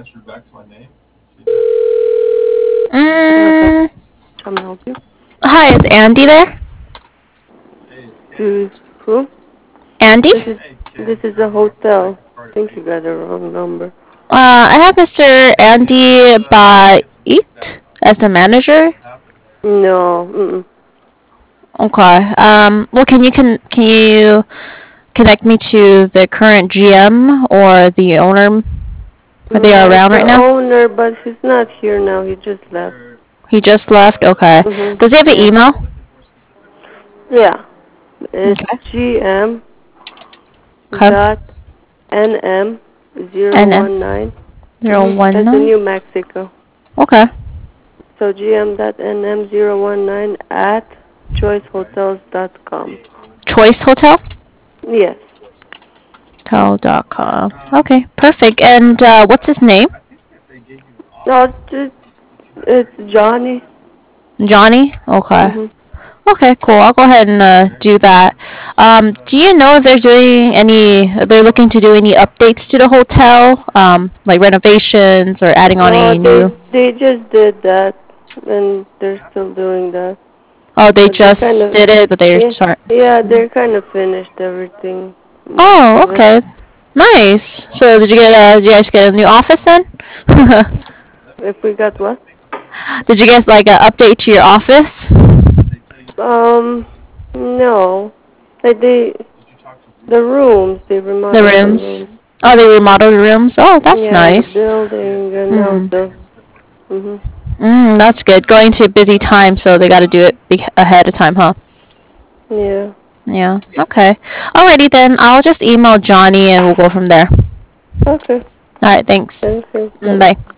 Mm, Can I help you? Hi, is Andy there? Who? Andy? This is a hotel. I think you got the wrong number. I have Mr. Andy Bait as the manager. No. Mm-mm. Okay. Well, can you connect me to the current GM or the owner? Are they It's around right the now? owner, but he's not here now. He just left. He just left. Okay. Does he have an Yeah. email? Yeah. It's Okay. GM Okay. dot NM NM 019. 019. As in New Mexico. Okay. So GM dot NM 019 at choicehotels.com. Choice Hotel? Yes. Hotel.com. Okay, perfect. And what's his name? No, it's Johnny. Johnny? Okay. Mhm. Okay, cool. I'll go ahead and do that. Do you know if they're doing they're looking to do any updates to the hotel, like renovations or adding on No, any new? they just did that, and they're still doing that. Oh, they But they're kind just of did it, but they're yeah, sorry. yeah, they're kind of finished everything, most Oh, of it. okay. Nice. So did you guys get a new office then? If we got what? Did you guys like update to your office? Um, no, like the rooms, they The remodeled the rooms? rooms. Oh, they remodeled the rooms? Oh, that's Yeah, and the nice. building and Hmm. also. Mhm. That's good. Going to a busy time, so they got to do it ahead of time, huh? Yeah. Yeah. Okay. Alrighty then. I'll just email Johnny and we'll go from there. Okay. Alright, thanks. Thank you. Bye bye. Bye.